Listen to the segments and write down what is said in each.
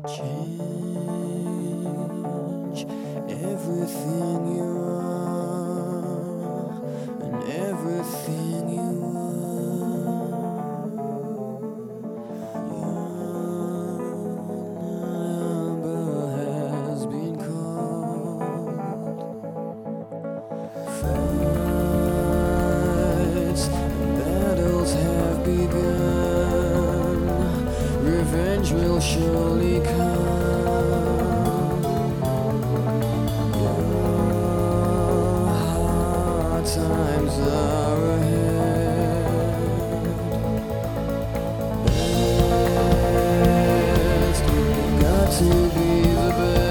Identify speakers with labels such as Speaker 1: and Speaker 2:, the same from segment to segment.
Speaker 1: Change everything you are and everything you are. Your number has been called. Fights and battles have begun. Revenge will surely come. Your hard times are ahead. Best, you got to be the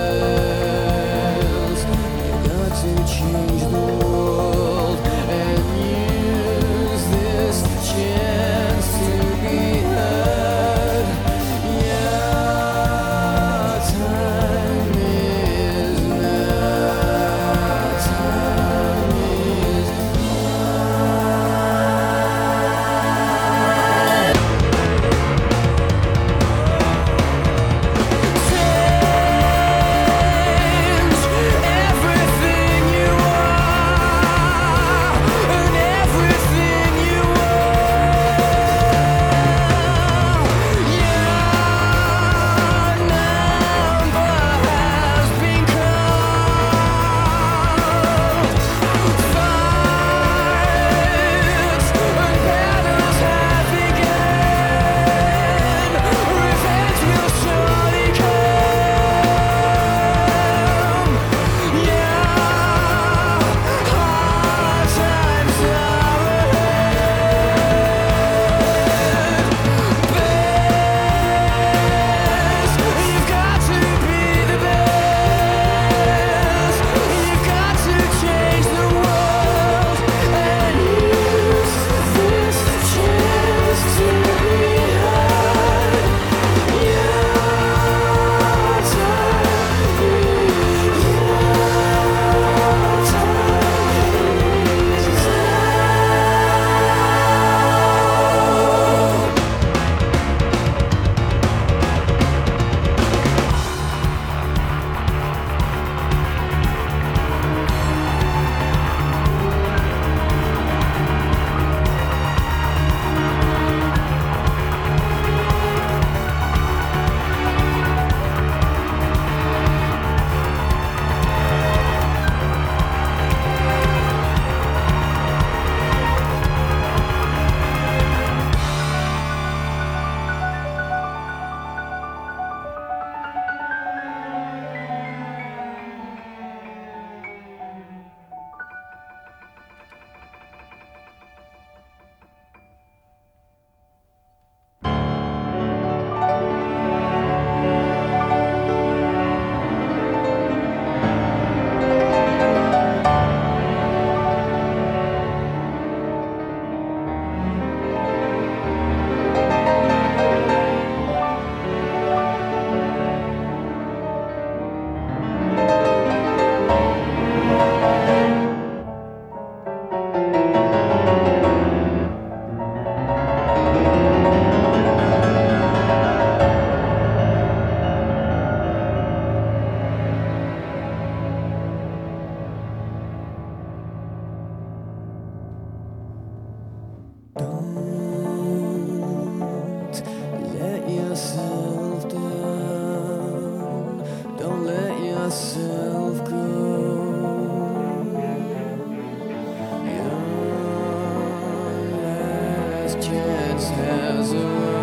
Speaker 1: best. You got to change the world and use this chance to be heard. Your time is now. Time is change everything you are and everything you Your number has been called. Fights and battles have begun. Revenge will surely come. Your hard times are ahead. Best, you've got to be the best. You've got to change the world and use this chance to be heard. Your Don't let yourself down. Don't let yourself go. Your last chance has arrived.